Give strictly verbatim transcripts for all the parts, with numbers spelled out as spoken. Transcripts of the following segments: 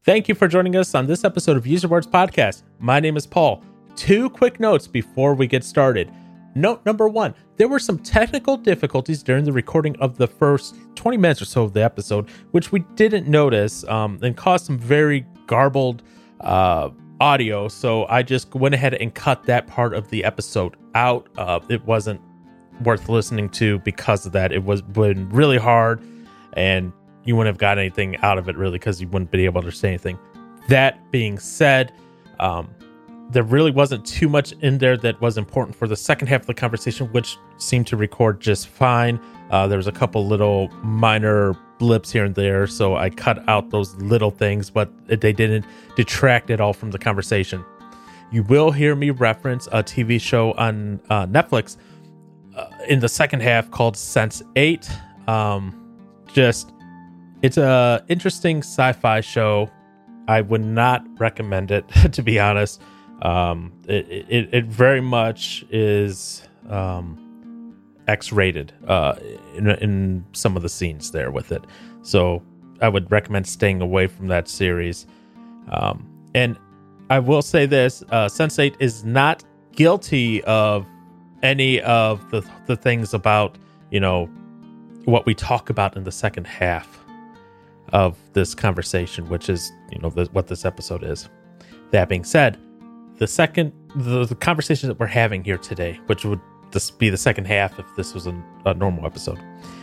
Thank you for joining us on this episode of User Words Podcast. My name is Paul. Two quick notes before we get started. Note number one, there were some technical difficulties during the recording of the first twenty minutes or so of the episode, which we didn't notice um, and caused some very garbled uh, audio. So I just went ahead and cut that part of the episode out. Uh, it wasn't worth listening to because of that. It was been really hard and you wouldn't have got anything out of it really because you wouldn't be able to say anything. That being said, um, there really wasn't too much in there that was important for the second half of the conversation, which seemed to record just fine. Uh, there was a couple little minor blips here and there, so I cut out those little things, but they didn't detract at all from the conversation. You will hear me reference a T V show on uh, Netflix uh, in the second half called Sense eight. Um, just... It's a interesting sci-fi show. I would not recommend it, to be honest. Um, it, it it very much is um, X-rated uh, in, in some of the scenes there with it. So I would recommend staying away from that series. Um, and I will say this, uh, Sense eight is not guilty of any of the, the things about, you know, what we talk about in the second half of this conversation, which is, you know, the, what this episode is. That being said, the second, the, the conversation that we're having here today, which would this be the second half if this was a, a normal episode,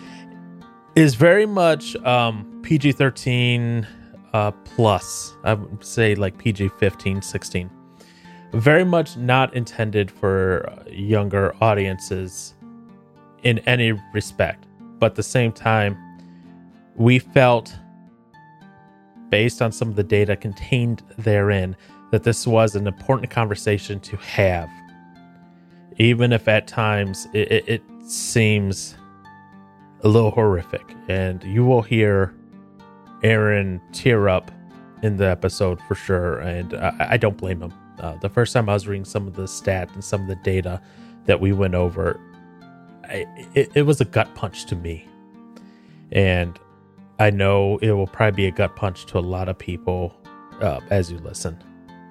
is very much um, P G thirteen uh, plus. I would say like P G fifteen, sixteen. Very much not intended for younger audiences in any respect. But at the same time, we felt, based on some of the data contained therein, that this was an important conversation to have. Even if at times it, it, it seems a little horrific. And you will hear Aaron tear up in the episode for sure. And I, I don't blame him. Uh, the first time I was reading some of the stats and some of the data that we went over, I, it, it was a gut punch to me. And I know it will probably be a gut punch to a lot of people uh, as you listen.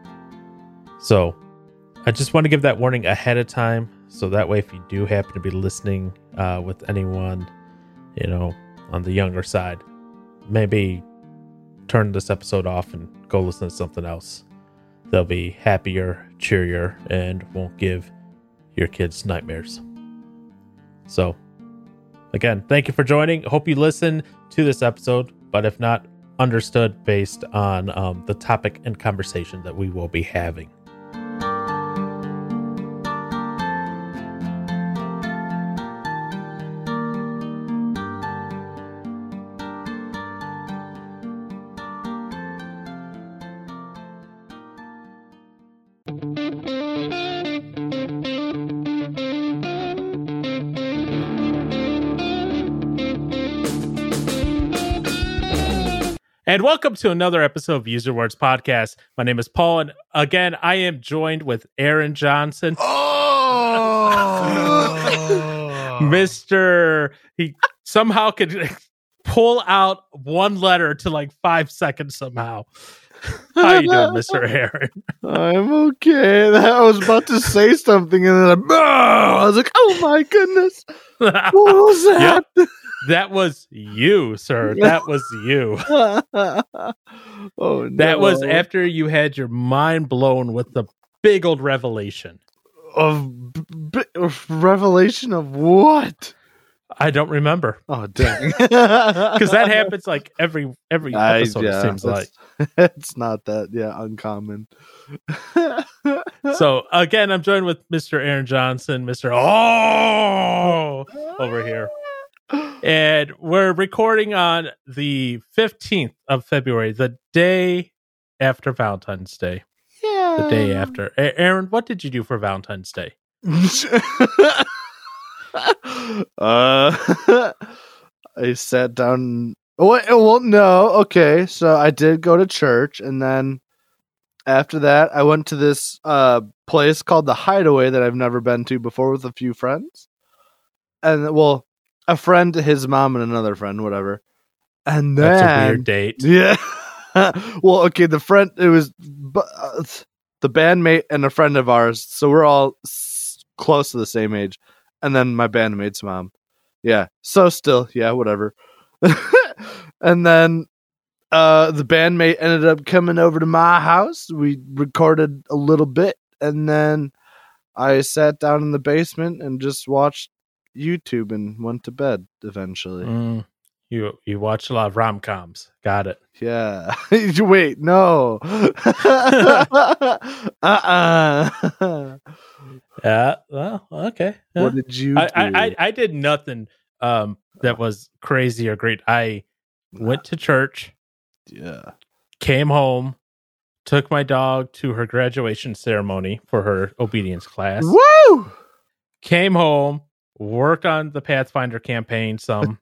So I just want to give that warning ahead of time. So that way, if you do happen to be listening uh, with anyone, you know, on the younger side, maybe turn this episode off and go listen to something else. They'll be happier, cheerier, and won't give your kids nightmares. So again, thank you for joining. Hope you listen to this episode, but if not, understood based on um, the topic and conversation that we will be having. And welcome to another episode of User Words Podcast. My name is Paul, and again, I am joined with Aaron Johnson. Oh! Mister He somehow could pull out one letter to like five seconds somehow. How you doing, Mister Aaron? I'm okay. I was about to say something, and then I, I was like, oh my goodness. What was that? Yep. That was you, sir. That was you. Oh, no. That was after you had your mind blown with the big old revelation. Of b- b- revelation of what? I don't remember. Oh, dang. Because that happens like every every episode, I, yeah, it seems like. It's not that, yeah, uncommon. So, again, I'm joined with Mister Aaron Johnson, Mister Oh, over here. And we're recording on the fifteenth of February, the day after Valentine's Day. Yeah. The day after. A- Aaron, what did you do for Valentine's Day? uh, I sat down. Oh, well, no. Okay. So I did go to church. And then after that, I went to this uh, place called The Hideaway that I've never been to before with a few friends. And, well, a friend, his mom, and another friend, whatever. And then, That's a weird date. Yeah. Well, okay, the friend, it was bu- uh, the bandmate and a friend of ours, so we're all s- close to the same age, and then my bandmate's mom. Yeah, so still, yeah, whatever. And then uh, the bandmate ended up coming over to my house. We recorded a little bit, and then I sat down in the basement and just watched YouTube and went to bed eventually. Mm, you you watch a lot of rom coms. Got it. Yeah. Wait, no. uh-uh. Yeah. Well, okay. Yeah. What did you do? I, I, I I did nothing um that was crazy or great. I went to church, Yeah. came home, took my dog to her graduation ceremony for her obedience class. Woo! Came home, worked on the Pathfinder campaign some,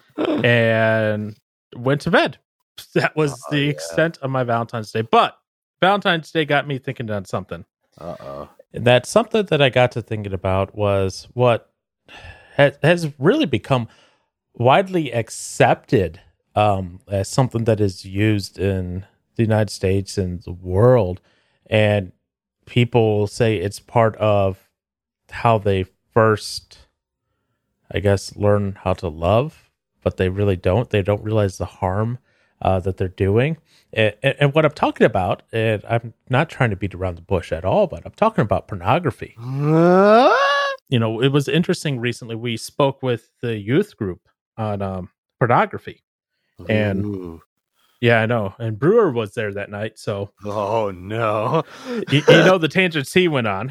and went to bed. That was Oh, the yeah. extent of my Valentine's Day. But Valentine's Day got me thinking on something. Uh-oh. And that something that I got to thinking about was what has, has really become widely accepted um, as something that is used in the United States and the world. And people say it's part of how they first, I guess, learn how to love, but they really don't. They don't realize the harm uh, that they're doing. And, and, and what I'm talking about, and I'm not trying to beat around the bush at all, but I'm talking about pornography. Uh? You know, it was interesting recently. We spoke with the youth group on um, pornography. And Ooh. yeah, I know. And Brewer was there that night. So, Oh, no. you, you know, the tangents he went on.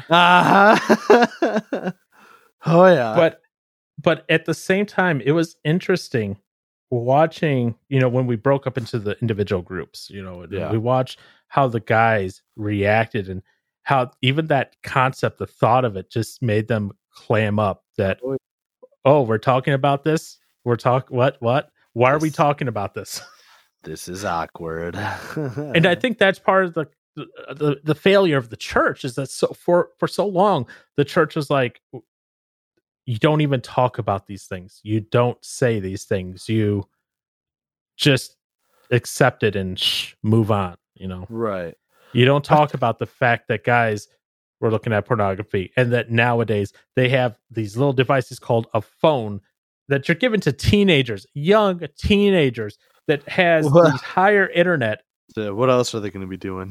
Uh-huh. Oh, yeah. But, but at the same time, it was interesting watching, you know, when we broke up into the individual groups, you know, Yeah. we watched how the guys reacted and how even that concept, the thought of it just made them clam up that, Oh, oh, we're talking about this. We're talking what, what, why are we This- talking about this? This is awkward. And I think that's part of the, the, the failure of the church is that so for, for so long, the church was like, you don't even talk about these things. You don't say these things. You just accept it and shh, move on. You know, Right. you don't talk about the fact that guys were looking at pornography and that nowadays they have these little devices called a phone that you're given to teenagers, young teenagers that has What? the higher internet. So what else are they going to be doing?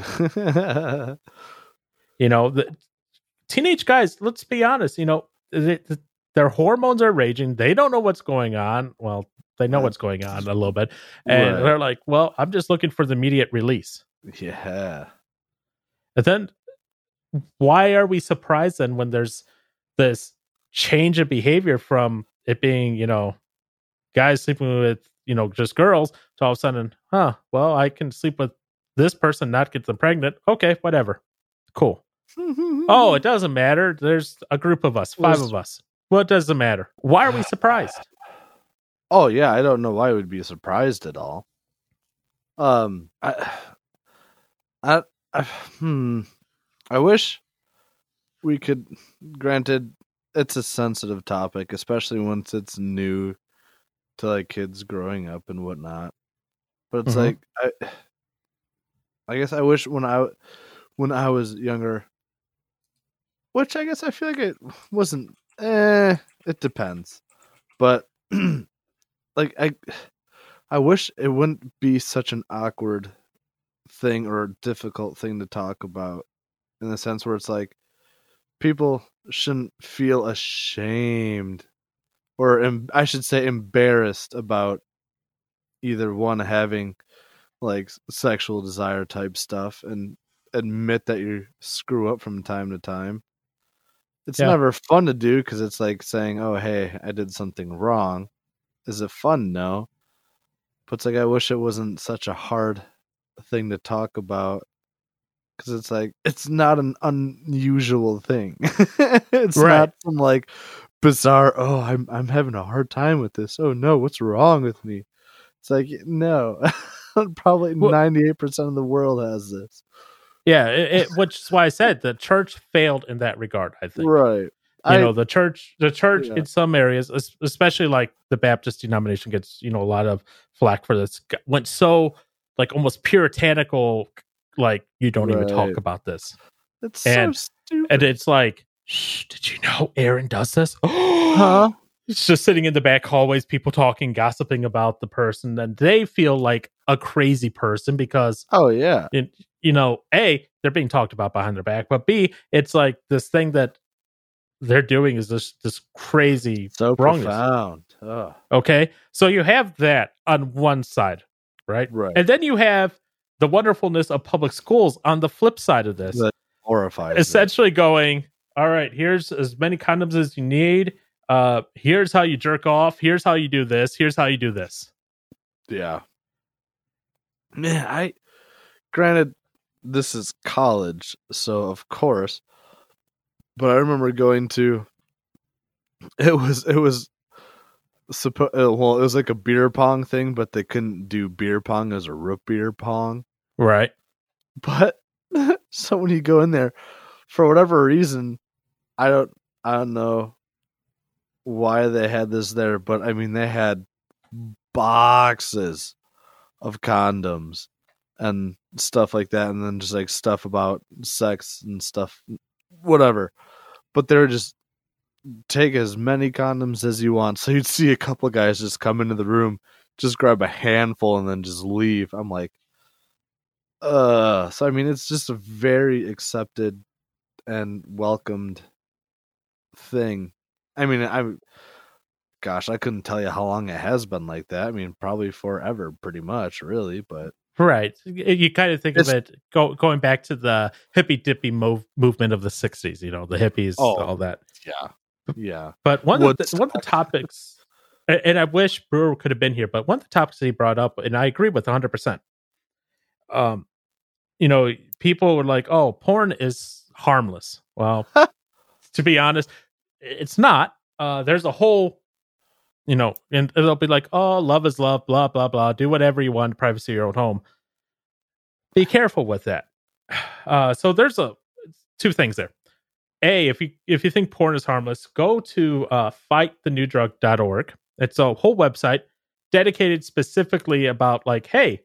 You know, the teenage guys, let's be honest, you know, they, the, their hormones are raging. They don't know what's going on. Well, they know what's going on a little bit. And Right. they're like, well, I'm just looking for the immediate release. Yeah. And then why are we surprised then when there's this change of behavior from it being, you know, guys sleeping with, you know, just girls to all of a sudden, huh, well, I can sleep with this person, not get them pregnant. Okay, whatever. Cool. Oh, it doesn't matter. There's a group of us, five of us. What does it matter? Why are we surprised? Oh yeah, I don't know why I would be surprised at all. Um, I, I, I, hmm, I wish we could. Granted, it's a sensitive topic, especially once it's new to like kids growing up and whatnot. But it's Mhm. like I, I guess I wish when I, when I was younger, which I guess I feel like it wasn't. Eh, it depends, but like I, I wish it wouldn't be such an awkward thing or difficult thing to talk about, in the sense where it's like people shouldn't feel ashamed, or em- I should say embarrassed about either one having like sexual desire type stuff and admit that you screw up from time to time. It's Yeah. never fun to do because it's like saying, "Oh, hey, I did something wrong." Is it fun? No. But it's like I wish it wasn't such a hard thing to talk about, because it's like it's not an unusual thing. It's Right. not some like bizarre. Oh, I'm I'm having a hard time with this. Oh no, what's wrong with me? It's like no, probably Well- ninety-eight percent of the world has this. Yeah, it, it, which is why I said the church failed in that regard, I think. Right. You I know, the church, the church Yeah. in some areas, es- especially like the Baptist denomination gets, you know, a lot of flack for this, g- went so like almost puritanical, like you don't right. even talk about this. It's and, so stupid. And it's like, shh, did you know Aaron does this? Huh? It's just sitting in the back hallways, people talking, gossiping about the person, and they feel like a crazy person because, oh yeah, it, you know, A, they're being talked about behind their back, but B, it's like this thing that they're doing is this this crazy so wrongness. Profound. Ugh. Okay, so you have that on one side, right? Right, and then you have the wonderfulness of public schools on the flip side of this. That horrifies. Essentially, it. going, all right, here's as many condoms as you need. Uh, here's how you jerk off. Here's how you do this. Here's how you do this. Yeah. Man, I granted this is college, so of course. But I remember going to it was it was suppo- well, it was like a beer pong thing, but they couldn't do beer pong as a root beer pong. Right. But so when you go in there, for whatever reason, I don't I don't know why they had this there, but I mean they had boxes of condoms and stuff like that, and then just like stuff about sex and stuff, whatever. But they were just take as many condoms as you want. So you'd see a couple of guys just come into the room, just grab a handful and then just leave. I'm like, uh so I mean it's just a very accepted and welcomed thing. I mean, I, gosh, I couldn't tell you how long it has been like that. I mean, probably forever, pretty much, really. But right, you kind of think it's, of it go, going back to the hippy dippy move, movement of the sixties. You know, the hippies, oh, all that. Yeah, yeah. But one of the, one of the topics, and I wish Brewer could have been here, but one of the topics he brought up, and I agree with one hundred percent. Um, you know, people were like, "Oh, porn is harmless." Well, to be honest, it's not. Uh, there's a whole, you know, and it'll be like, oh, love is love, blah, blah, blah. Do whatever you want, privacy of your own home. Be careful with that. Uh, so there's a two things there. A, if you if you think porn is harmless, go to uh, fight the new drug dot org. It's a whole website dedicated specifically about like, hey,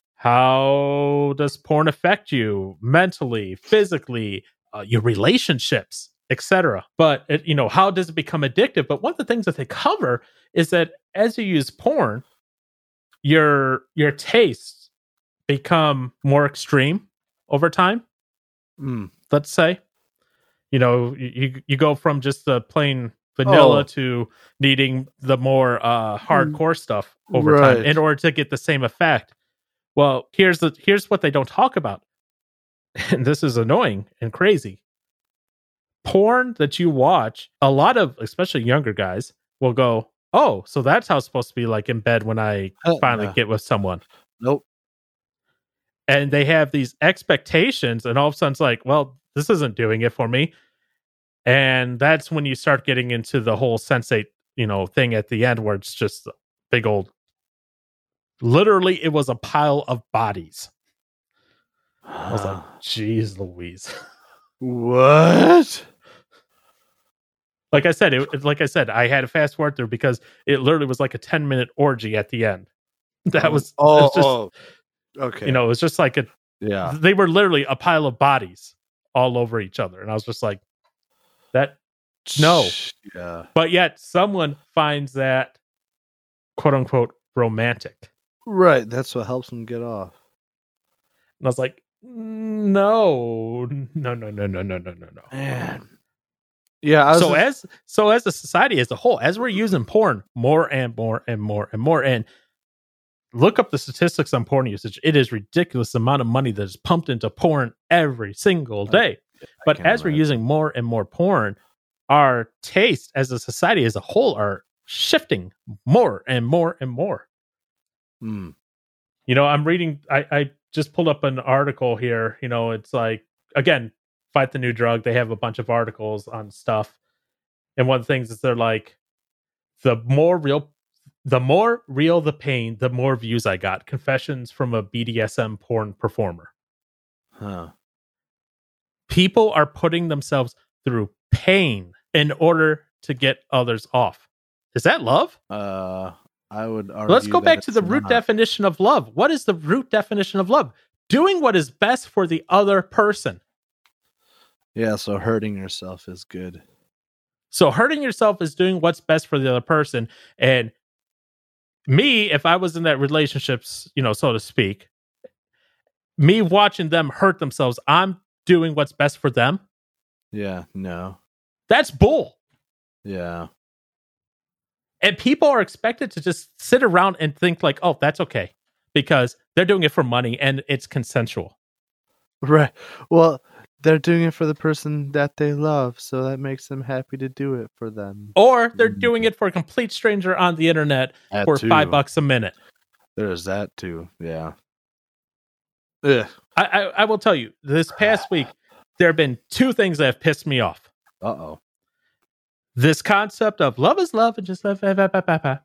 how does porn affect you mentally, physically, uh, your relationships, et cetera. But it, you know, how does it become addictive? But one of the things that they cover is that as you use porn, your your tastes become more extreme over time. Mm. Let's say, you know, you you go from just the plain vanilla oh. to needing the more uh, hardcore stuff over right. time in order to get the same effect. Well, here's the here's what they don't talk about, and this is annoying and crazy. Porn that you watch, a lot of, especially younger guys, will go, oh, so that's how it's supposed to be like in bed when I uh, finally yeah. get with someone. Nope. And they have these expectations, and all of a sudden it's like, well, this isn't doing it for me. And that's when you start getting into the whole sensate, you know, thing at the end where it's just a big old, literally, it was a pile of bodies. I was like, geez Louise. What? Like I said, it, like I said, I had to fast forward through because it literally was like a ten minute orgy at the end. That was, oh, it was just, oh, okay. You know, it was just like a, yeah. They were literally a pile of bodies all over each other, and I was just like, that, no, yeah. But yet someone finds that quote unquote romantic, right? That's what helps them get off. And I was like, no, no, no, no, no, no, no, no, no, man. Yeah. I was so just... as so as a society as a whole, as we're using porn more and more and more and more, and look up the statistics on porn usage. It is ridiculous the amount of money that is pumped into porn every single day. I, but I as imagine. We're using more and more porn, our taste as a society as a whole are shifting more and more and more. Hmm. You know, I'm reading. I, I just pulled up an article here. You know, it's like, again, Fight the New Drug. They have a bunch of articles on stuff. And one of the things is they're like, the more real, the more real the pain, the more views I got. Confessions from a B D S M porn performer. Huh. People are putting themselves through pain in order to get others off. Is that love? Uh, I would argue. Let's go that back to it's the root not. definition of love. What is the root definition of love? Doing what is best for the other person. Yeah, so hurting yourself is good. So hurting yourself is doing what's best for the other person. And me, if I was in that relationships, you know, so to speak, me watching them hurt themselves, I'm doing what's best for them. Yeah, no. That's bull. Yeah. And people are expected to just sit around and think like, oh, that's okay. Because they're doing it for money and it's consensual. Right. Well, they're doing it for the person that they love, so that makes them happy to do it for them. Or they're doing it for a complete stranger on the internet That for too. five bucks a minute. There's that too. Yeah. Ugh. I, I, I will tell you, this past week, there have been two things that have pissed me off. Uh-oh. This concept of love is love and just love, bah, bah, bah, bah, bah.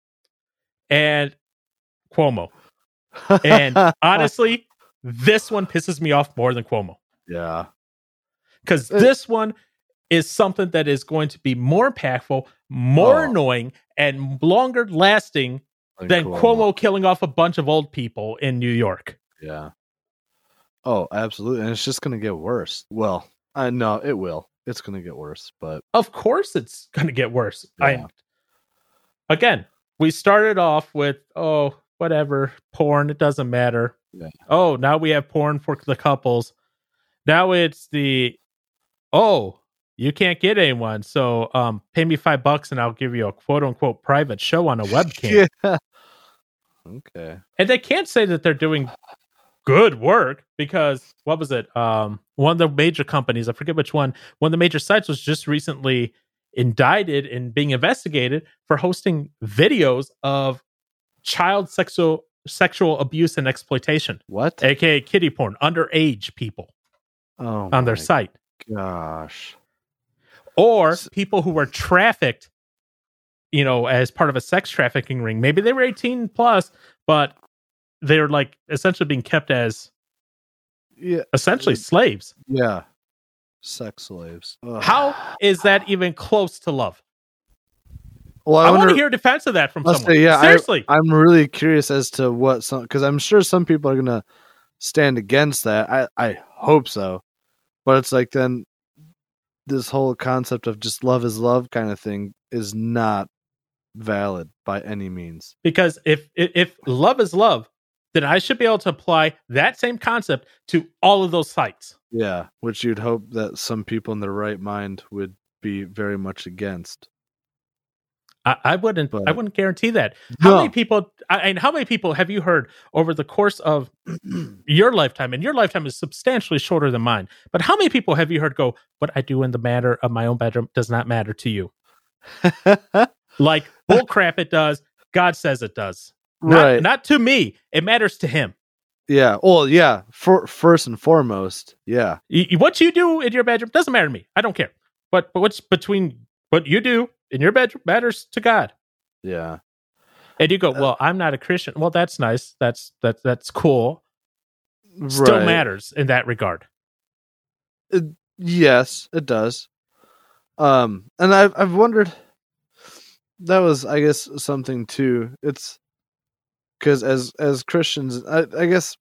And Cuomo. And honestly, this one pisses me off more than Cuomo. Yeah. Because this one is something that is going to be more impactful, more Oh. annoying, and longer lasting Like than Cuomo killing off a bunch of old people in New York. Yeah. Oh, absolutely. And it's just going to get worse. Well, I know it will. It's going to get worse, but Of course it's going to get worse. Yeah. I Again, we started off with, oh, whatever, porn, it doesn't matter. Yeah. Oh, now we have porn for the couples. Now it's the, oh, you can't get anyone, so um, pay me five bucks and I'll give you a quote-unquote private show on a webcam. yeah. Okay. And they can't say that they're doing good work because, what was it? Um, one of the major companies, I forget which one, one of the major sites was just recently indicted and being investigated for hosting videos of child sexual sexual abuse and exploitation, What? aka kiddie porn, underage people Oh, on their my site, gosh. or S- people who were trafficked, you know, as part of a sex trafficking ring. Maybe they were eighteen plus, but they're like essentially being kept as Yeah. essentially Uh, slaves. Yeah. Sex slaves. Ugh. How is that even close to love? Well, I, I, want wonder, to hear a defense of that from I'll someone. say, yeah, I- Seriously. I'm really curious as to what some, because I'm sure some people are going to stand against that. I, I hope so. But it's like then this whole concept of just love is love kind of thing is not valid by any means. Because if if if love is love, then I should be able to apply that same concept to all of those sites. Yeah, which you'd hope that some people in their right mind would be very much against. I, I wouldn't. But- I wouldn't guarantee that. How No. many people? I, and how many people have you heard over the course of your lifetime? And your lifetime is substantially shorter than mine. But how many people have you heard go, "What I do in the matter of my own bedroom does not matter to you"? Like bullcrap, it does. God says it does. Not, Right. not to me. It matters to him. Yeah. Well, yeah. For first and foremost, yeah. Y- y- What you do in your bedroom doesn't matter to me. I don't care. But but what's between what you do in your bedroom matters to God. Yeah. And you go, Uh, well, I'm not a Christian. Well, that's nice. That's that's that's cool. Still Right. matters in that regard. Yes, it does. Um, and I've I've wondered. That was, I guess, something too. It's because as as Christians, I, I guess.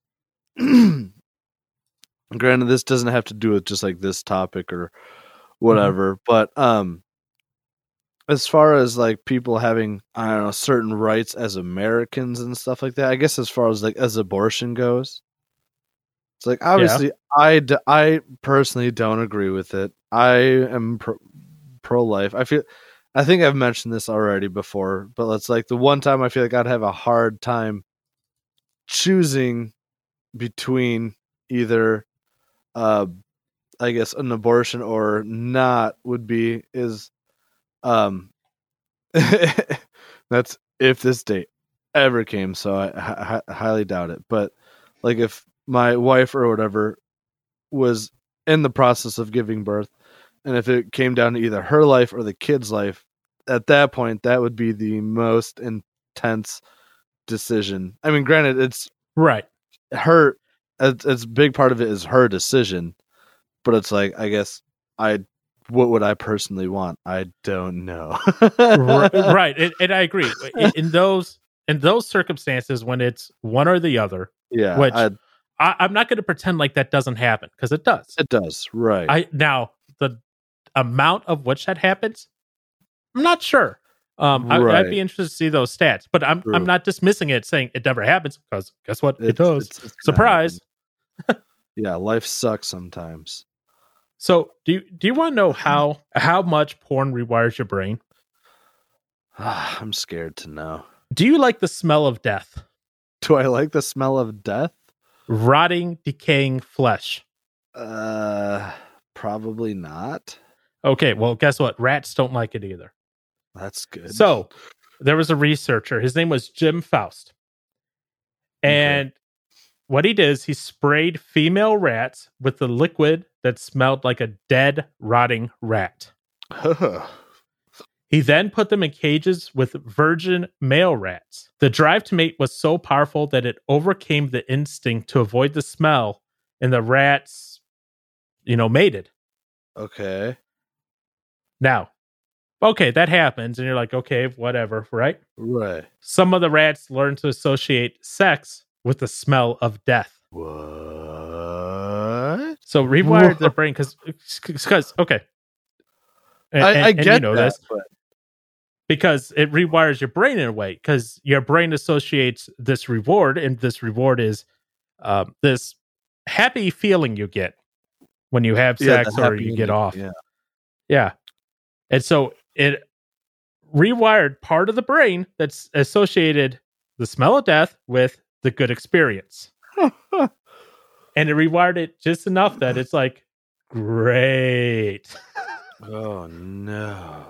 Granted, this doesn't have to do with just like this topic or whatever, but um, as far as like people having, I don't know, certain rights as Americans and stuff like that, I guess as far as like as abortion goes, it's like obviously I, d- I personally don't agree with it. I am pro- pro-life. I feel I think I've mentioned this already before, but it's like the one time I feel like I'd have a hard time choosing between either uh I guess an abortion or not would be is um that's if this date ever came, so I hi- highly doubt it, but like if my wife or whatever was in the process of giving birth, and if it came down to either her life or the kid's life, at that point that would be the most intense decision. I mean, granted, it's Right. her, it's, it's a big part of it is her decision, but it's like I guess I what would I personally want? I don't know. R- right, and, and I agree. In, in those in those circumstances, when it's one or the other, Yeah, which I, I, I'm not going to pretend like that doesn't happen because it does. it does. Right. I now the amount of which that happens, I'm not sure. Um, I, Right. I'd be interested to see those stats, but I'm True. I'm not dismissing it, saying it never happens because guess what? It It's- does. it's- it's gonna Surprise. happen. Yeah, life sucks sometimes. So do you do you want to know how how much porn rewires your brain? I'm scared to know. Do you like the smell of death? Do I like the smell of death? Rotting, decaying flesh. Uh, probably not. Okay, well, guess what? Rats don't like it either. That's good. So there was a researcher. His name was Jim Faust. And okay. what he did is he sprayed female rats with the liquid that smelled like a dead, rotting rat. He then put them in cages with virgin male rats. The drive to mate was so powerful that it overcame the instinct to avoid the smell, and the rats, you know, mated. Okay. Now, okay, that happens, and you're like, okay, whatever, right? Right. Some of the rats learn to associate sex with the smell of death. What? So rewired their brain because, because okay. And, I, I and, get and you know that, this. But... Because it rewires your brain in a way, because your brain associates this reward, and this reward is um, this happy feeling you get when you have sex yeah, or you get off. Yeah. Yeah. And so it rewired part of the brain that's associated the smell of death with the good experience. And it rewired it just enough that it's like, great. Oh, no.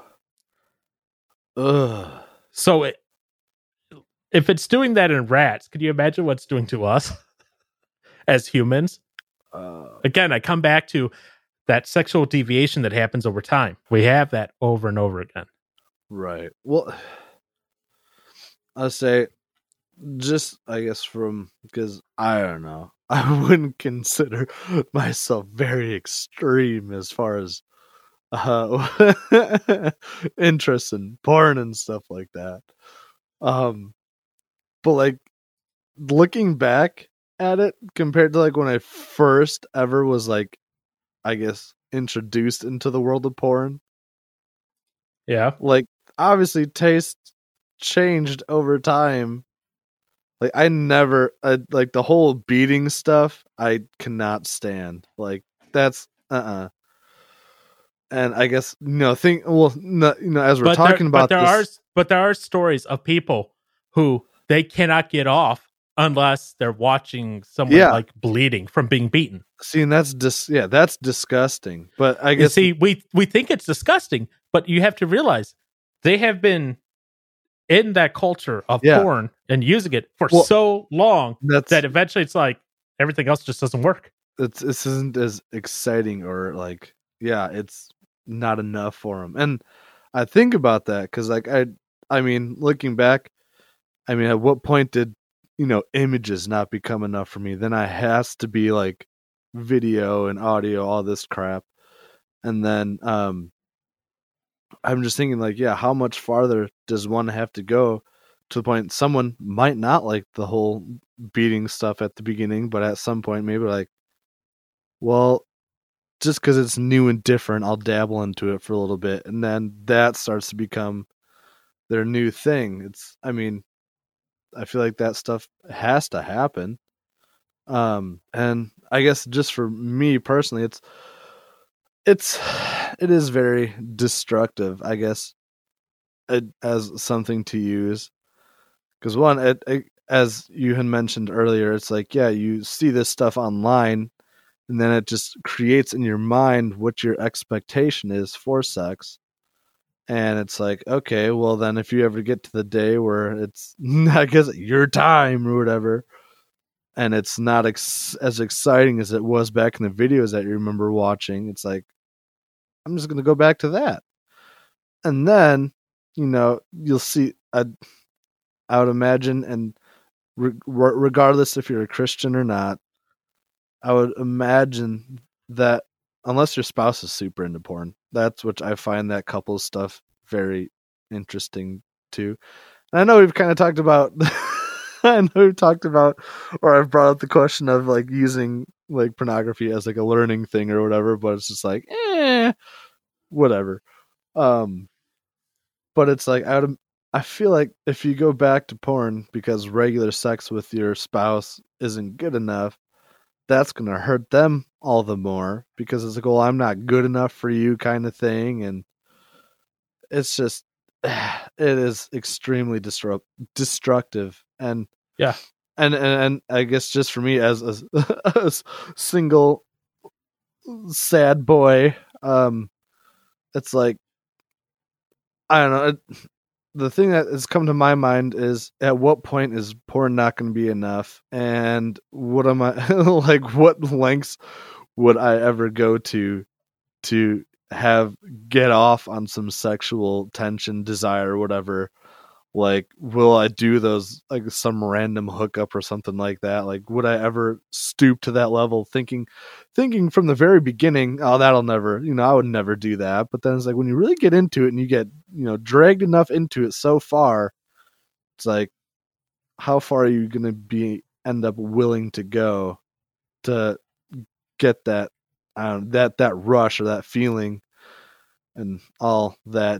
Ugh. So it, if it's doing that in rats, could you imagine what it's doing to us as humans? Uh, Again, I come back to that sexual deviation that happens over time. We have that over and over again. Right. Well, I'll say just, I guess, from, because I don't know, I wouldn't consider myself very extreme as far as uh, interest in porn and stuff like that. Um, but like looking back at it compared to like when I first ever was like, I guess, introduced into the world of porn. Yeah. Like, obviously, taste changed over time. Like, I never, I, like, the whole beating stuff, I cannot stand. Like, that's, uh-uh. And I guess, you know, think, well, no, you know, as we're but talking there, about but there this. Are, but there are stories of people who they cannot get off unless they're watching someone yeah. like bleeding from being beaten. See, and that's dis- yeah, that's disgusting. But I guess you see, we we think it's disgusting, but you have to realize they have been in that culture of yeah. porn and using it for well, so long that's, that eventually it's like everything else just doesn't work. It's this isn't as exciting or like yeah, it's not enough for them. And I think about that because like I I mean, looking back, I mean, at what point did you know images not become enough for me? Then I has to be like video and audio, all this crap. And then um I'm just thinking like, yeah, how much farther does one have to go to the point someone might not like the whole beating stuff at the beginning, but at some point maybe like, well, just because it's new and different, I'll dabble into it for a little bit, and then that starts to become their new thing. It's, I mean, I feel like that stuff has to happen. Um, and I guess just for me personally, it's, it's, it is very destructive, I guess, it, as something to use. Because one, it, it, as you had mentioned earlier, it's like, yeah, you see this stuff online, and then it just creates in your mind what your expectation is for sex. And it's like, okay, well then if you ever get to the day where it's, I guess, your time or whatever, and it's not ex- as exciting as it was back in the videos that you remember watching, it's like, I'm just going to go back to that. And then, you know, you'll see, I, I would imagine, and re- regardless if you're a Christian or not, I would imagine that unless your spouse is super into porn. That's which I find that couples stuff very interesting too. And I know we've kind of talked about I know we've talked about or I've brought up the question of like using like pornography as like a learning thing or whatever, but it's just like eh whatever. Um but it's like I would I feel like if you go back to porn because regular sex with your spouse isn't good enough, that's going to hurt them all the more because it's like, well, I'm not good enough for you kind of thing. And it's just, it is extremely disrupt, destructive. And yeah. And, and, and I guess just for me as a, a single sad boy, um, it's like, I don't know. It, the thing that has come to my mind is at what point is porn not going to be enough? And what am I like, what lengths would I ever go to, to have get off on some sexual tension, desire, or whatever? Like, will I do those, like some random hookup or something like that? Like, would I ever stoop to that level thinking, thinking from the very beginning, oh, that'll never, you know, I would never do that. But then it's like, when you really get into it and you get, you know, dragged enough into it so far, it's like, how far are you going to be, end up willing to go to get that, um, that, that rush or that feeling and all that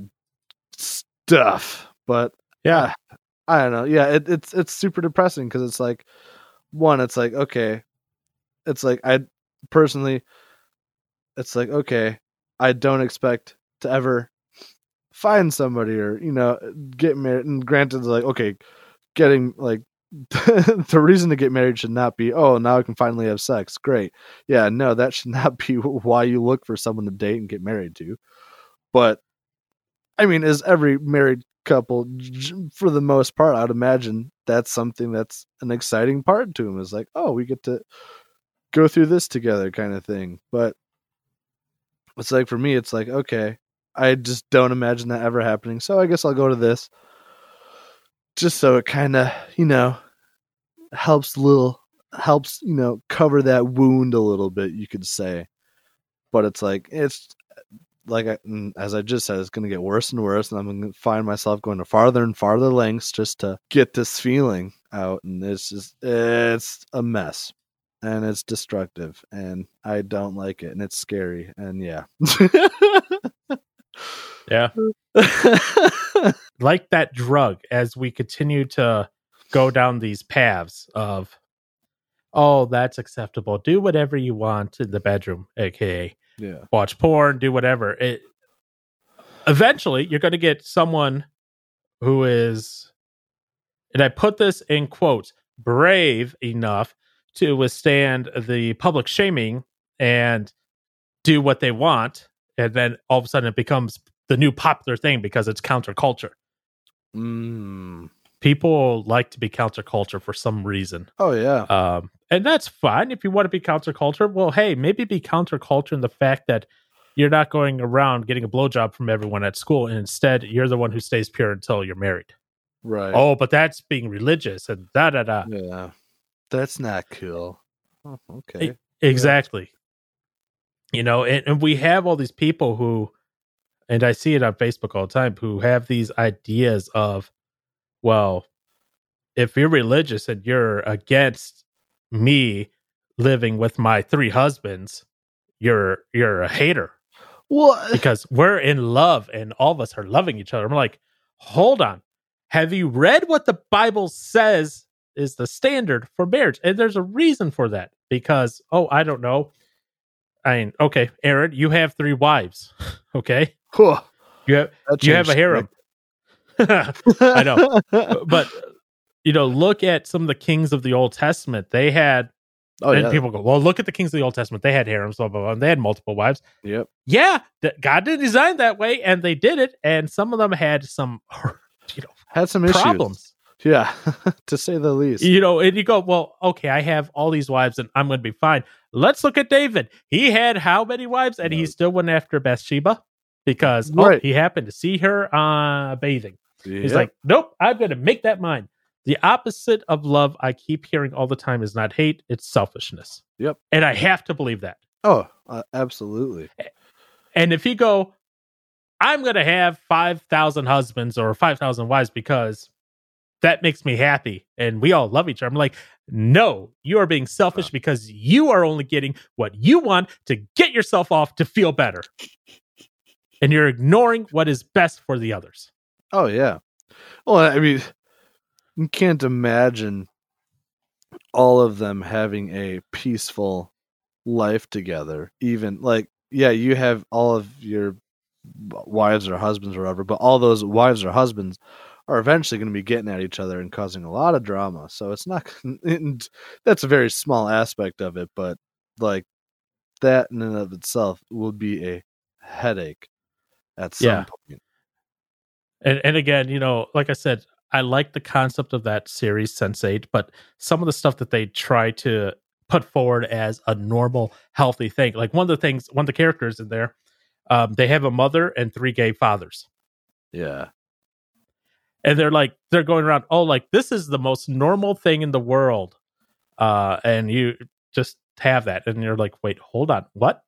stuff. But yeah, uh, I don't know. Yeah, it, it's it's super depressing because it's like, one, it's like, okay, it's like I personally, it's like, okay, I don't expect to ever find somebody or, you know, get married. And granted, like, okay, getting like the reason to get married should not be, oh, now I can finally have sex. Great. Yeah, no, that should not be why you look for someone to date and get married to. But I mean, as every married couple, for the most part, I would imagine that's something that's an exciting part to them, is like, oh, we get to go through this together kind of thing. But it's like, for me, it's like, okay, I just don't imagine that ever happening. So I guess I'll go to this just so it kind of, you know, helps little, helps, you know, cover that wound a little bit, you could say. But it's like, it's like, I, as I just said, it's going to get worse and worse, and I'm going to find myself going to farther and farther lengths just to get this feeling out. And it's just, it's a mess, and it's destructive, and I don't like it, and it's scary, and yeah. Yeah. Like that drug, as we continue to go down these paths of, oh, that's acceptable. Do whatever you want in the bedroom, aka yeah, watch porn, do whatever. It eventually you're going to get someone who is, and I put this in quotes, brave enough to withstand the public shaming and do what they want, and then all of a sudden it becomes the new popular thing because it's counterculture. Mm. People like to be counterculture for some reason. Oh yeah. Um, and that's fine. If you want to be counterculture, well, hey, maybe be counterculture in the fact that you're not going around getting a blowjob from everyone at school, and instead you're the one who stays pure until you're married. Right. Oh, but that's being religious and da da da. Yeah. That's not cool. Oh, okay. Exactly. Yeah. You know, and, and we have all these people who, and I see it on Facebook all the time, who have these ideas of, well, if you're religious and you're against me living with my three husbands, you're you're a hater. Well, because we're in love and all of us are loving each other. I'm like, hold on. Have you read what the Bible says is the standard for marriage? And there's a reason for that. Because, oh, I don't know. I mean, okay, Aaron, you have three wives. Okay. Cool. You have you have a harem. I know. But you know, look at some of the kings of the Old Testament. They had, oh, and yeah. People go, well, look at the kings of the Old Testament. They had harems, blah, blah, blah, and they had multiple wives. Yep. Yeah, God didn't design that way, and they did it. And some of them had some, you know, had some problems. Issues. Yeah, to say the least. You know, and you go, well, okay, I have all these wives, and I'm going to be fine. Let's look at David. He had how many wives, and no. he still went after Bathsheba because right. oh, he happened to see her uh, bathing. Yep. He's like, nope, I'm going to make that mine. The opposite of love, I keep hearing all the time, is not hate, it's selfishness. Yep. And I have to believe that. Oh, uh, absolutely. And if you go, I'm going to have five thousand husbands or five thousand wives because that makes me happy and we all love each other. I'm like, no, you are being selfish because you are only getting what you want to get yourself off to feel better. And you're ignoring what is best for the others. Oh, yeah. Well, I mean, you can't imagine all of them having a peaceful life together. Even like, yeah, you have all of your wives or husbands or whatever, but all those wives or husbands are eventually going to be getting at each other and causing a lot of drama. So it's not, and that's a very small aspect of it, but like that in and of itself will be a headache at some Yeah. point. And and again, you know, like I said, I like the concept of that series, sense eight, but some of the stuff that they try to put forward as a normal, healthy thing. Like one of the things, one of the characters in there, um, they have a mother and three gay fathers. Yeah. And they're like, they're going around, oh, like this is the most normal thing in the world. Uh, and you just have that. And you're like, wait, hold on. What?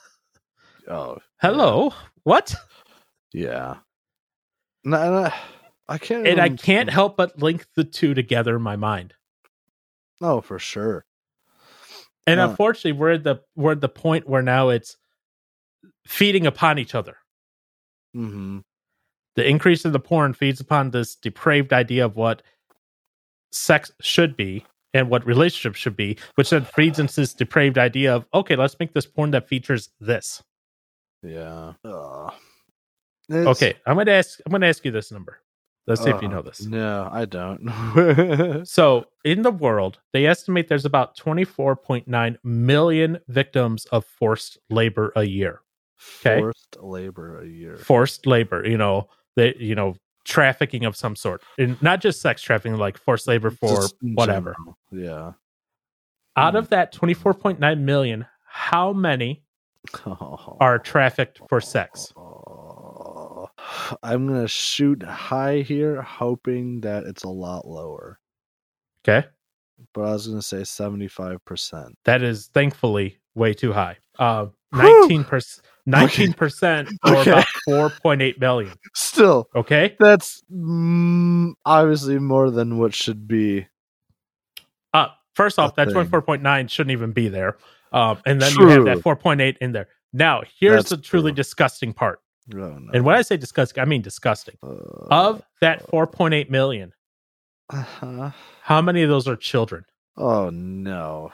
Oh, hello. Yeah. What? Yeah. No, no, I can't. And I even... can't help but link the two together in my mind. Oh, for sure. And uh, unfortunately, we're at the we're at the point where now it's feeding upon each other. Mm-hmm. The increase in the porn feeds upon this depraved idea of what sex should be and what relationships should be, which then feeds into this depraved idea of, okay, let's make this porn that features this. Yeah. Uh, okay, I'm gonna ask. I'm gonna ask you this number. Let's see uh, if you know this. No, I don't. So, in the world, they estimate there's about twenty-four point nine million victims of forced labor a year. Okay? Forced labor a year. Forced labor, you know, they, you know, trafficking of some sort, and not just sex trafficking, like forced labor for whatever. General. Yeah. Out of that twenty-four point nine million, how many oh. are trafficked for sex? I'm going to shoot high here, hoping that it's a lot lower. Okay. But I was going to say seventy-five percent. That is thankfully way too high. Uh, nineteen percent, nineteen percent or okay. About four point eight million. Still. Okay. That's mm, obviously more than what should be. Uh, first off, that twenty-four point nine shouldn't even be there. Um, and then True. You have that four point eight in there. Now, here's That's the truly true. disgusting part. Oh, no. And when I say disgusting, I mean disgusting. Uh, of that four point eight million, uh-huh. how many of those are children? Oh, no.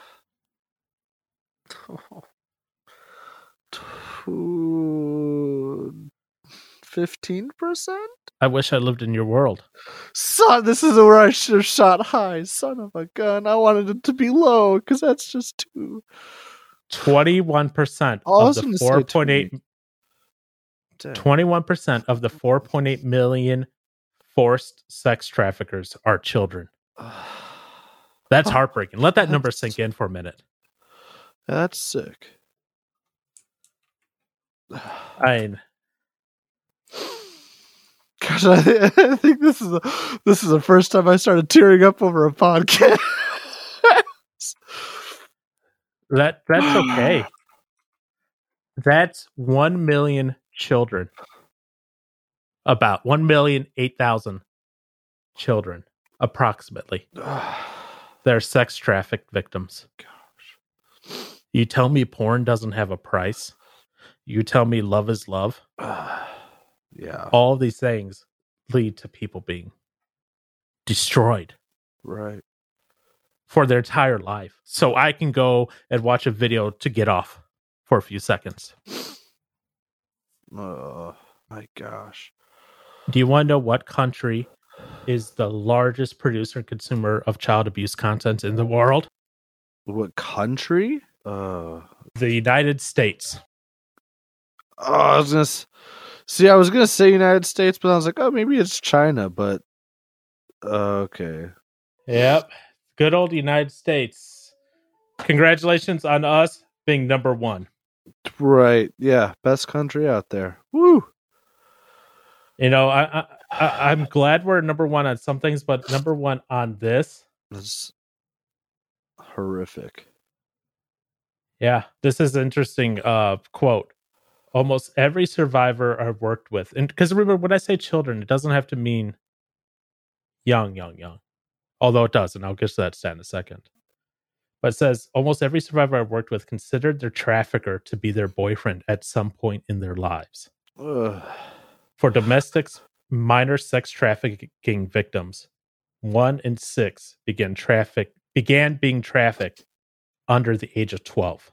fifteen percent? I wish I lived in your world. Son, this is where I should have shot high. Son of a gun. I wanted it to be low because that's just too... twenty-one percent of the four point eight... twenty-one percent of the four point eight million forced sex traffickers are children. That's heartbreaking. Let that that's, number sink in for a minute. That's sick. I mean, gosh, I, th- I think this is a, this is the first time I started tearing up over a podcast. that that's okay. That's one million children. About one million eight thousand children, approximately. They're sex trafficked victims. Gosh. You tell me porn doesn't have a price? You tell me love is love? Yeah. All of these things lead to people being destroyed. Right. For their entire life. So I can go and watch a video to get off for a few seconds. Oh, my gosh. Do you want to know what country is the largest producer and consumer of child abuse content in the world? What country? Uh, the United States. Oh, I was gonna see. I was gonna say United States, but I was like, oh, maybe it's China. But uh, okay. Yep, good old United States. Congratulations on us being number one. Right? Yeah, best country out there. Woo! You know, I, I I'm glad we're number one on some things, but number one on this is horrific. Yeah, this is interesting uh, quote. Almost every survivor I've worked with, and because remember, when I say children, it doesn't have to mean young, young, young. Although it does, and I'll get to that stat in a second. But it says almost every survivor I've worked with considered their trafficker to be their boyfriend at some point in their lives. Ugh. For domestics, minor sex trafficking victims, one in six began traffic began being trafficked under the age of twelve.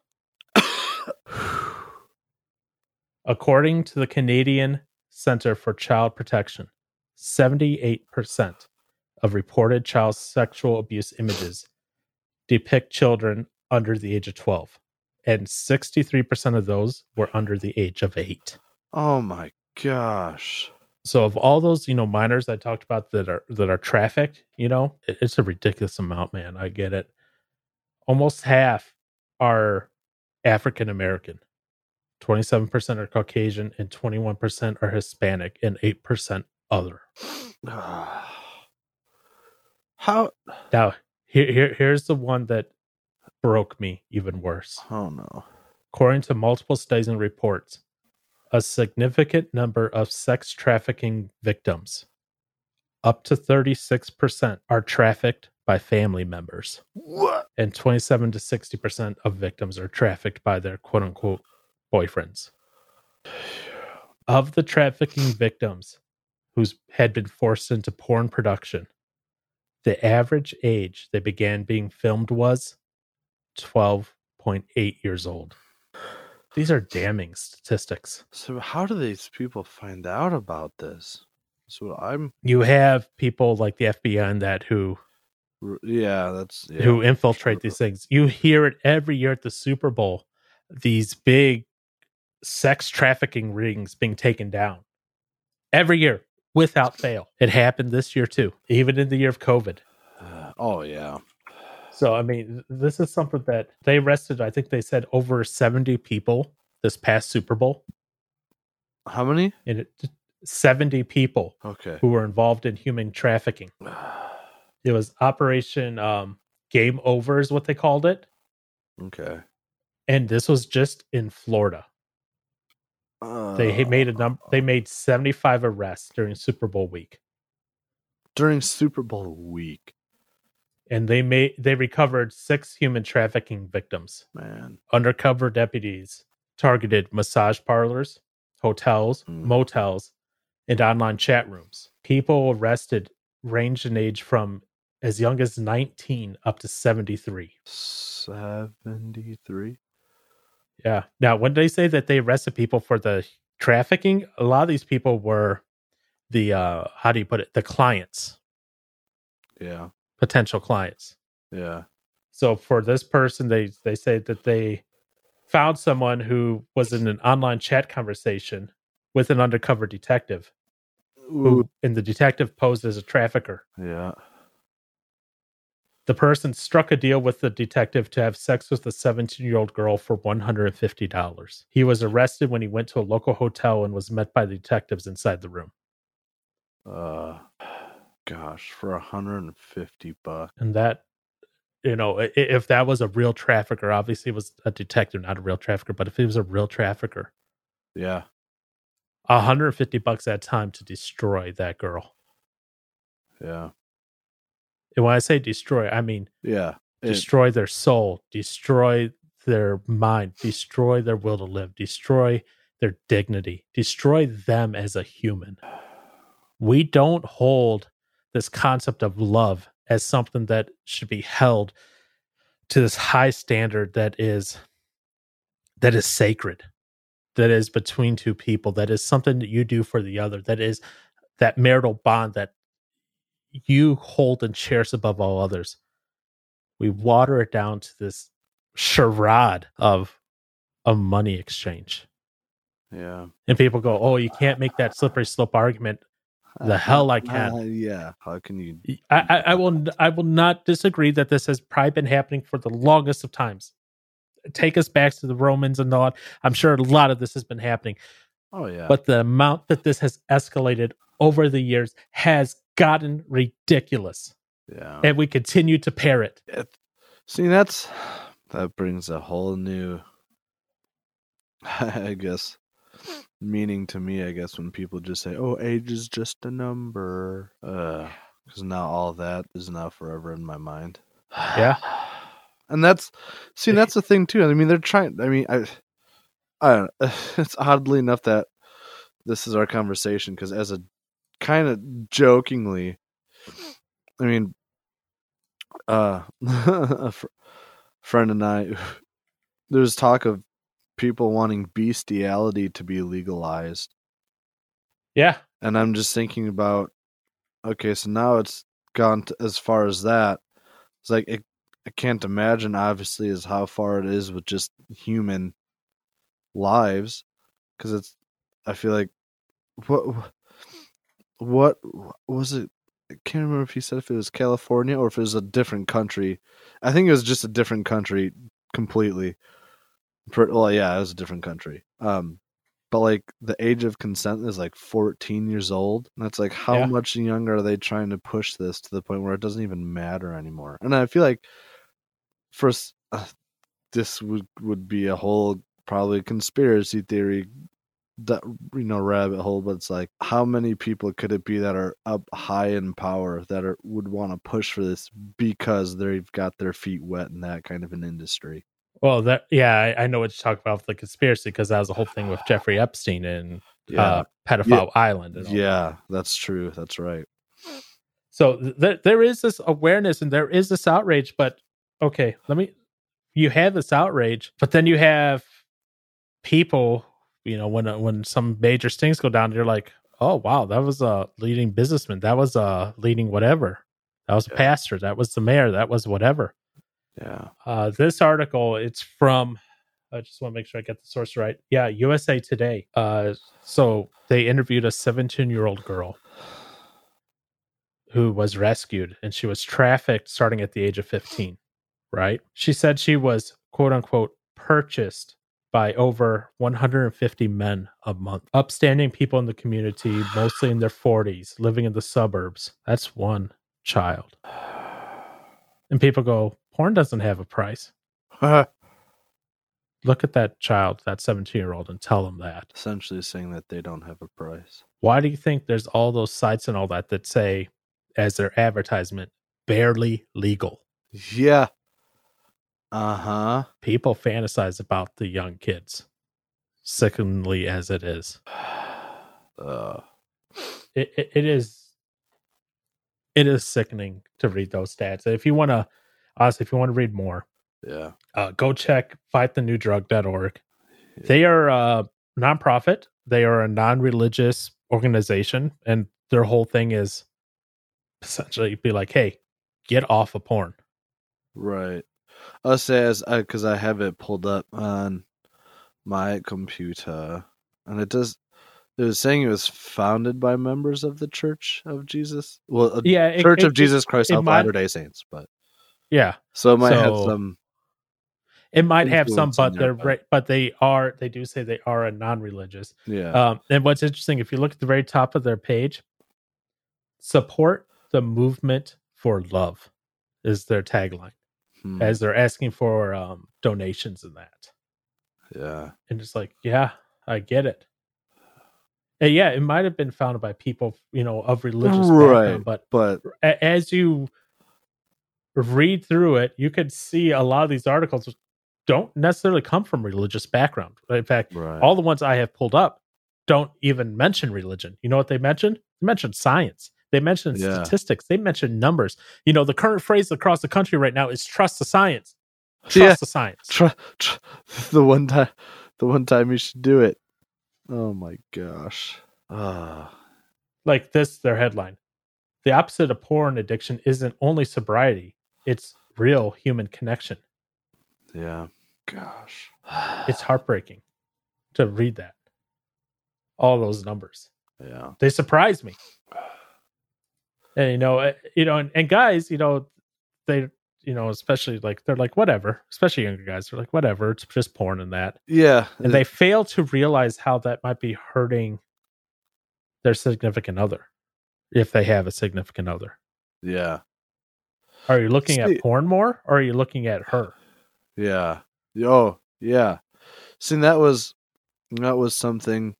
According to the Canadian Center for Child Protection, seventy-eight percent of reported child sexual abuse images depict children under the age of twelve, and sixty-three percent of those were under the age of eight. Oh my gosh. So of all those, you know, minors I talked about that are that are trafficked, you know, it, it's a ridiculous amount, man. I get it. Almost half are African American. twenty-seven percent are Caucasian, and twenty-one percent are Hispanic, and eight percent other. How? Now, here, here, here's the one that broke me even worse. Oh, no. According to multiple studies and reports, a significant number of sex trafficking victims, up to thirty-six percent, are trafficked by family members. What? And twenty-seven to sixty percent of victims are trafficked by their quote-unquote boyfriends. Of the trafficking victims who had been forced into porn production, the average age they began being filmed was twelve point eight years old. These are damning statistics. So how do these people find out about this? So I'm. You have people like the F B I and that who, yeah, that's yeah. who infiltrate these things. You hear it every year at the Super Bowl. These big sex trafficking rings being taken down every year without fail. It happened this year too, even in the year of COVID. Uh, oh yeah. So, I mean, this is something that they arrested, I think they said over seventy people this past Super Bowl. How many? And it, seventy people okay. who were involved in human trafficking. It was Operation um, Game Over is what they called it. Okay. And this was just in Florida. Uh, they made a number. They made seventy-five arrests during Super Bowl week. During Super Bowl week. And they made they recovered six human trafficking victims. Man, undercover deputies targeted massage parlors, hotels, mm. motels, and online chat rooms. People arrested ranged in age from as young as nineteen up to seventy-three. seventy-three? Yeah. Now, when they say that they arrested people for the trafficking, a lot of these people were the uh, how do you put it? The clients. Yeah. Potential clients. Yeah. So for this person, they they say that they found someone who was in an online chat conversation with an undercover detective, who, and the detective posed as a trafficker. Yeah. The person struck a deal with the detective to have sex with a seventeen-year-old girl for one hundred fifty dollars. He was arrested when he went to a local hotel and was met by the detectives inside the room. Uh. Gosh, for one hundred fifty bucks. And that, you know, if that was a real trafficker, obviously it was a detective, not a real trafficker, but if he was a real trafficker, yeah, one hundred fifty bucks at a time to destroy that girl. Yeah. And when I say destroy, I mean, yeah, it, destroy their soul, destroy their mind, destroy their will to live, destroy their dignity, destroy them as a human. We don't hold this concept of love as something that should be held to this high standard that is that is sacred, that is between two people, that is something that you do for the other, that is that marital bond that you hold and cherish above all others. We water it down to this charade of a money exchange. Yeah. And people go, oh, you can't make that slippery slope argument. The hell I can. Uh, yeah. How can you? I, I, I will. I will not disagree that this has probably been happening for the longest of times. Take us back to the Romans and all. I'm sure a lot of this has been happening. Oh yeah. But the amount that this has escalated over the years has gotten ridiculous. Yeah. And we continue to parrot. It, see, that's That brings a whole new, I guess, meaning to me, I guess, when people just say, oh, age is just a number. Uh, because now all that is now forever in my mind. Yeah. And that's, see, that's the thing too. I mean, they're trying, I mean, I, I don't know. It's oddly enough that this is our conversation because as a kind of jokingly, I mean, uh, a fr- friend and I, there's talk of people wanting bestiality to be legalized. Yeah. And I'm just thinking about, okay, so now it's gone to, as far as that. It's like, it, I can't imagine, obviously, as how far it is with just human lives. Because it's, I feel like, what, what was it? I can't remember if he said if it was California or if it was a different country. I think it was just a different country completely. Well, yeah, it was a different country. Um, but like the age of consent is like fourteen years old. And that's like, how Yeah. much younger are they trying to push this to the point where it doesn't even matter anymore? And I feel like first, uh, this would, would be a whole probably conspiracy theory, that, you know, rabbit hole, but it's like, how many people could it be that are up high in power that are would want to push for this because they've got their feet wet in that kind of an industry? Well, that yeah, I, I know what you talk about with the conspiracy because that was the whole thing with Jeffrey Epstein and Yeah, uh, Pedophile Island. And all yeah, that. that's true. That's right. So th- there is this awareness and there is this outrage, but okay, let me. You have this outrage, but then you have people. You know, when when some major stings go down, you're like, oh wow, that was a leading businessman, that was a leading whatever, that was a Yeah. pastor, that was the mayor, that was whatever. Yeah. Uh, this article, it's from. I just want to make sure I get the source right. Yeah, U S A Today. Uh, so they interviewed a seventeen-year-old girl who was rescued, and she was trafficked starting at the age of fifteen. Right? She said she was quote unquote purchased by over one hundred fifty men a month. Upstanding people in the community, mostly in their forties, living in the suburbs. That's one child. And people go, porn doesn't have a price. Look at that child, that seventeen-year-old, and tell them that. Essentially saying that they don't have a price. Why do you think there's all those sites and all that that say, as their advertisement, barely legal? Yeah. Uh-huh. People fantasize about the young kids, sickeningly as it is. Uh. It, it, it is it is sickening to read those stats. If you want to, honestly, if you want to read more, Yeah. uh, go check fight the new drug dot org. Yeah. They are a nonprofit. They are a non-religious organization, and their whole thing is essentially be like, hey, get off of porn. Right. I'll say as I, because I have it pulled up on my computer, and it does. It was saying it was founded by members of the Church of Jesus. Well, yeah, it, Church it, of Jesus Christ of Latter-day Saints, but yeah, so it might so, have some. It might have some, but there, they're but... but they are. They do say they are a non-religious. Yeah. Um, and what's interesting, if you look at the very top of their page, support the movement for love is their tagline. Hmm. As they're asking for um, donations in that. Yeah. And it's like, yeah, I get it. And yeah, it might have been founded by people, you know, of religious right, background, but but as you read through it, you could see a lot of these articles don't necessarily come from religious background. In fact, right. all the ones I have pulled up don't even mention religion. You know what they mention? They mention science. They mention yeah. statistics. They mention numbers. You know, the current phrase across the country right now is trust the science. Trust yeah. the science. Tr- tr- the one time, the one time you should do it. Oh my gosh. Ah. Like this, their headline. The opposite of porn addiction isn't only sobriety. It's real human connection. Yeah. Gosh. It's heartbreaking to read that. All those numbers. Yeah. They surprise me. And, you know, you know, and, and guys, you know, they, you know, especially like, they're like, whatever, especially younger guys, they're like, whatever, it's just porn and that. Yeah. And they fail to realize how that might be hurting their significant other, if they have a significant other. Yeah. Are you looking See, at porn more, or are you looking at her? Yeah. Oh, yeah. See, that was that was something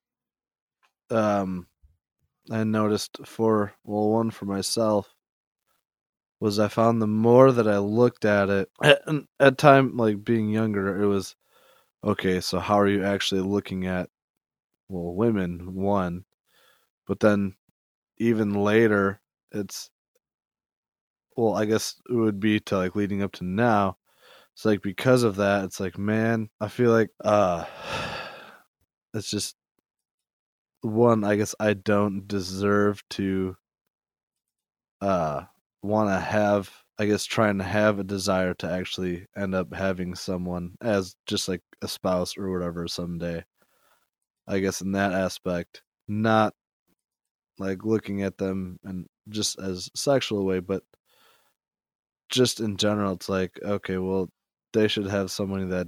um I noticed for well, one for myself was I found the more that I looked at it at, at time like being younger, it was okay. So how are you actually looking at well women one, but then even later, it's well, I guess it would be to like leading up to now. It's like because of that, it's like man, I feel like uh it's just one. I guess I don't deserve to uh want to have I guess trying to have a desire to actually end up having someone as just like a spouse or whatever someday. I guess in that aspect, not like looking at them and just as sexual way, but just in general, it's like okay, well, they should have somebody that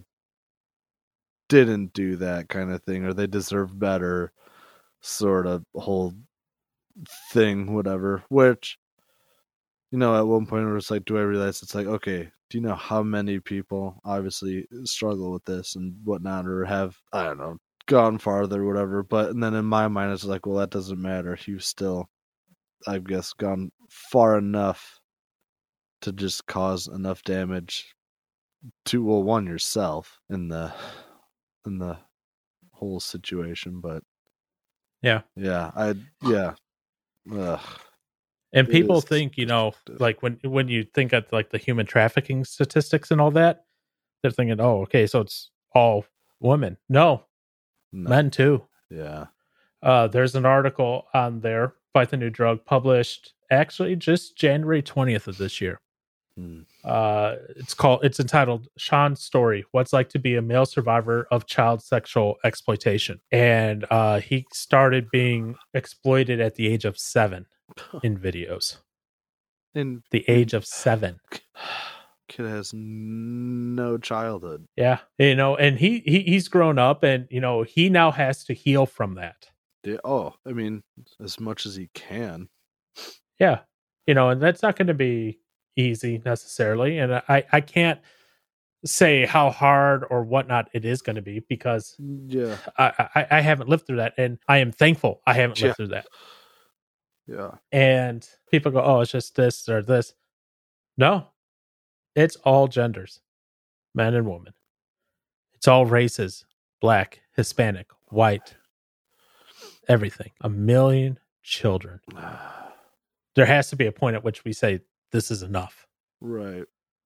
didn't do that kind of thing, or they deserve better, sort of whole thing, whatever. Which you know, at one point, it was like, do I realize it's like, okay, do you know how many people obviously struggle with this and whatnot, or have, I don't know, gone farther, whatever. But, and then in my mind, it's like, well, that doesn't matter. You've still, I guess, gone far enough to just cause enough damage to, well, one, yourself in the, in the whole situation. But, Yeah. yeah, I, yeah. Ugh. And It people is think, you know, destructive. like when when you think of like the human trafficking statistics and all that, they're thinking, oh, okay, so it's all women. No, No. men too. Yeah. Uh, there's an article on there, Fight the New Drug, published actually just January twentieth of this year. Hmm. Uh, it's called, it's entitled Sean's Story, What's Like to Be a Male Survivor of Child Sexual Exploitation. And uh, he started being exploited at the age of seven in videos. In The in- age of seven. Kid has no childhood. Yeah. You know, and he, he he's grown up and, you know, he now has to heal from that. Yeah, oh, I mean, as much as he can. Yeah. You know, and that's not going to be easy necessarily. And I, I can't say how hard or whatnot it is going to be because Yeah. I, I, I haven't lived through that. And I am thankful I haven't Yeah. lived through that. Yeah. And people go, oh, it's just this or this. No, it's all genders, men and women. It's all races, black, Hispanic, white, everything. A million children. There has to be a point at which we say this is enough. Right.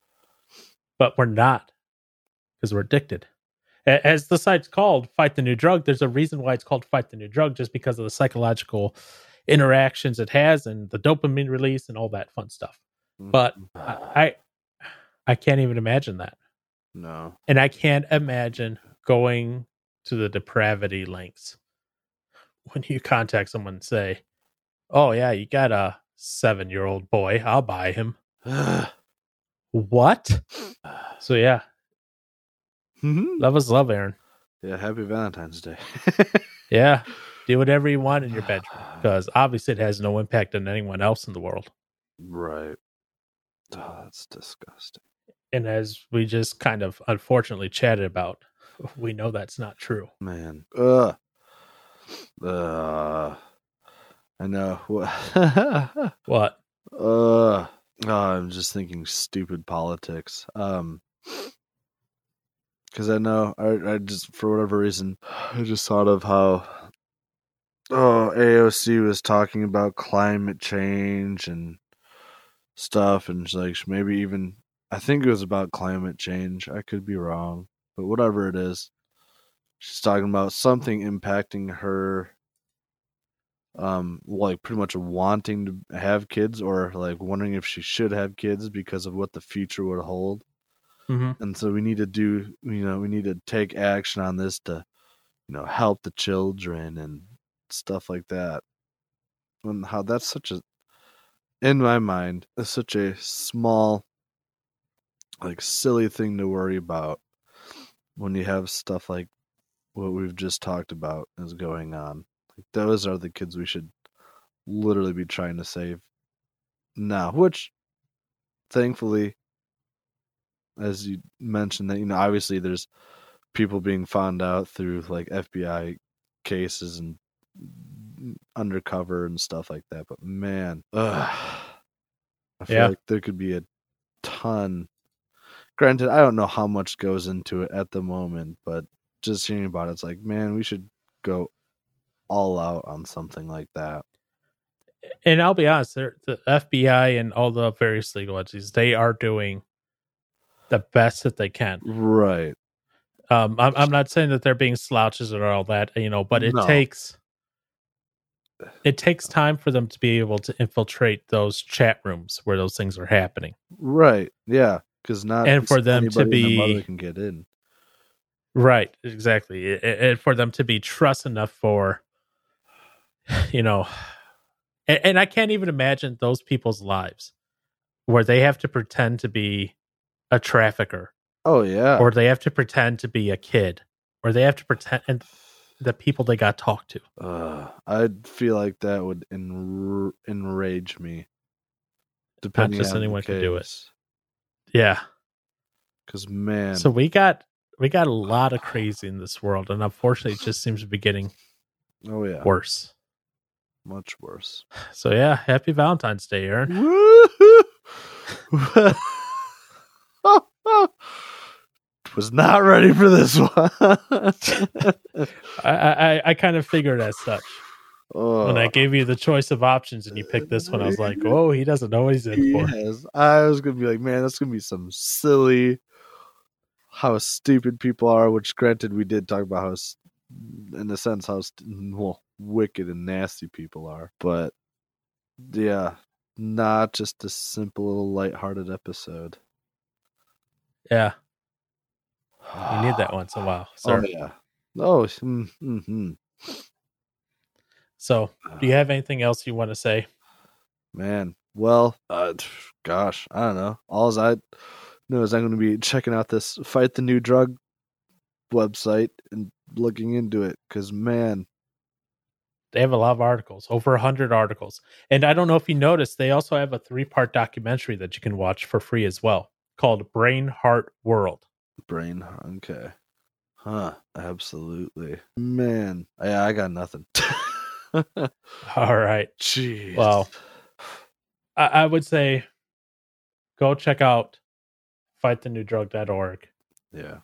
But we're not because we're addicted. As the site's called Fight the New Drug, there's a reason why it's called Fight the New Drug, just because of the psychological interactions it has and the dopamine release and all that fun stuff. But I, I I can't even imagine that. No. And I can't imagine going to the depravity lengths when you contact someone and say, oh, yeah, you got a seven year old boy. I'll buy him. What? So, yeah. Love is love, Aaron. Yeah. Happy Valentine's Day. Yeah. Do whatever you want in your bedroom because obviously it has no impact on anyone else in the world. Right. Oh, that's disgusting. And as we just kind of unfortunately chatted about, we know that's not true. Man. Ugh. Uh, I know. What? Uh, oh, I'm just thinking stupid politics. Um, because I know I, I just for whatever reason I just thought of how oh A O C was talking about climate change and stuff, and it's like maybe even I think it was about climate change. I could be wrong, but whatever it is, she's talking about something impacting her. Um, like pretty much wanting to have kids, or like wondering if she should have kids because of what the future would hold. Mm-hmm. And so we need to do, you know, we need to take action on this to, you know, help the children and stuff like that. And how that's such a, in my mind, is such a small, like silly thing to worry about when you have stuff like what we've just talked about is going on. Like those are the kids we should literally be trying to save now, which thankfully as you mentioned, that, you know, obviously there's people being found out through like F B I cases and undercover and stuff like that. But man, ugh, I feel Yeah. like there could be a ton. Granted, I don't know how much goes into it at the moment, but just hearing about it, it's like, man, we should go all out on something like that. And I'll be honest, they're- the F B I and all the various legal entities, they are doing the best that they can. Right. Um, I'm, I'm not saying that they're being slouches or all that, you know, but it No. takes it takes time for them to be able to infiltrate those chat rooms where those things are happening. Right. Yeah. Because not And for them to anybody and be- their mother can get in. Right, exactly. A- a- And for them to be trust enough for, you know, and, and I can't even imagine those people's lives where they have to pretend to be a trafficker, Oh yeah. or they have to pretend to be a kid, or they have to pretend and the people they got talked to. Uh, I'd feel like that would enr- enrage me. Depending just on anyone the could do it. case. Yeah. Because man, So we got we got a lot of crazy in this world, and unfortunately, it just seems to be getting oh yeah, worse. much worse. So yeah, happy Valentine's Day, Aaron. Woo-hoo! Was not ready for this one. I, I I kind of figured as such. Oh, When I gave you the choice of options and you picked this one, I was like, "Oh, he doesn't know what he's in for." yes, I was gonna be like, man, that's gonna be some silly. How stupid people are. Which, granted, we did talk about how, s- in a sense, how st- well wicked and nasty people are. But yeah, not just a simple little lighthearted episode. Yeah, you need that once in a while, Oh sir. yeah. Oh. mm, Mm-hmm. So, do you have anything else you want to say? Man, well, uh, gosh, I don't know. All I know is I'm going to be checking out this Fight the New Drug website and looking into it because, man, They have a lot of articles, over a hundred articles, and I don't know if you noticed, they also have a three-part documentary that you can watch for free as well, called Brain Heart World. brain, okay, huh? Absolutely, man. Yeah, I got nothing. All right. Jeez. Well, I, I would say go check out fight the new drug dot org Yeah.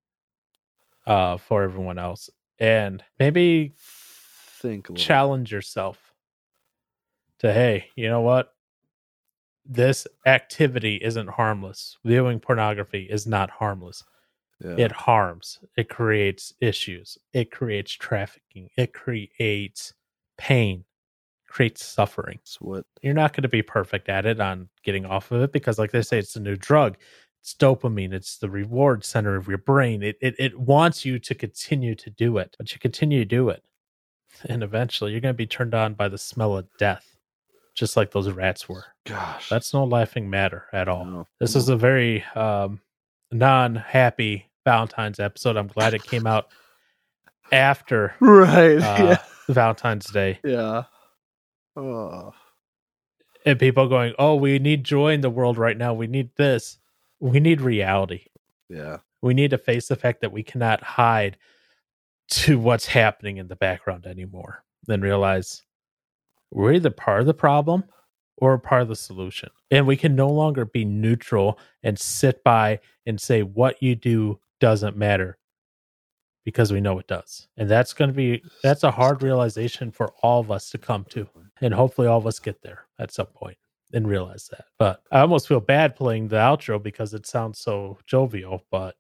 uh, for everyone else. And maybe Think a little. challenge yourself to, hey, you know what? This activity isn't harmless. Viewing pornography is not harmless. Yeah. It harms. It creates issues. It creates trafficking. It creates pain. Creates suffering. It's what. You're not going to be perfect at it on getting off of it because, like they say, it's a new drug. It's dopamine. It's the reward center of your brain. It, it it wants you to continue to do it, but you continue to do it, and eventually you're going to be turned on by the smell of death, just like those rats were. Gosh. That's no laughing matter at all. No. This is a very um, non-happy Valentine's episode. I'm glad it came out after right. uh, yeah. Valentine's Day. Yeah. Oh. And people going, oh, we need joy in the world right now. We need this. We need reality. Yeah. We need to face the fact that we cannot hide to what's happening in the background anymore. Then realize we're either part of the problem or part of the solution. And we can no longer be neutral and sit by and say what you do doesn't matter, because we know it does. And that's going to be, that's a hard realization for all of us to come to. And hopefully all of us get there at some point and realize that. But I almost feel bad playing the outro because it sounds so jovial, but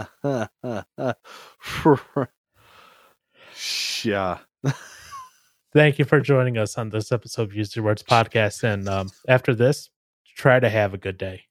yeah. thank you for joining us on this episode of Use Your Words podcast. And um, after this, try to have a good day.